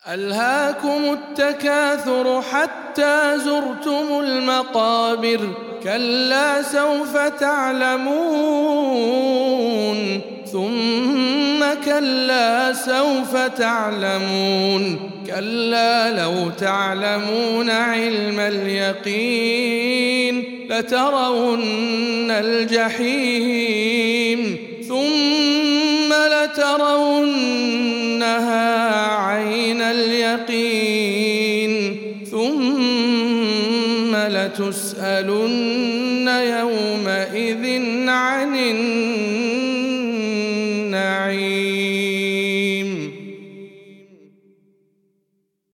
ألهاكم التكاثر حتى زرتم المقابر كلا سوف تعلمون ثم كلا سوف تعلمون كلا لو تعلمون علم اليقين لترون الجحيم ثم لترونها عين اليقين ثم لتسألن يومئذ عن النعيم.